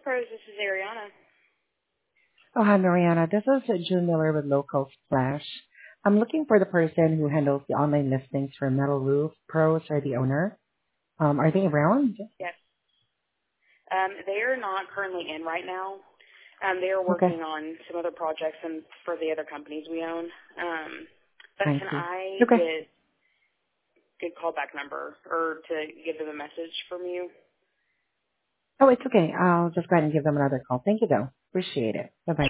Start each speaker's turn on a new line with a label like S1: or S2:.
S1: Pros, this is Ariana.
S2: Oh, hi, Mariana. This is June Miller with Local Splash. I'm looking for the person who handles the online listings for Metal Roof Pros or the owner. Are they around?
S1: Yes. They are not currently in right now. They are
S2: Okay.
S1: working on some other projects and for the other companies we own. But
S2: I
S1: can
S2: see.
S1: I
S2: Okay.
S1: get a good callback number or to give them a message from you?
S2: Oh, it's okay. I'll just go ahead and give them another call. Thank you, though. Appreciate it. Bye-bye.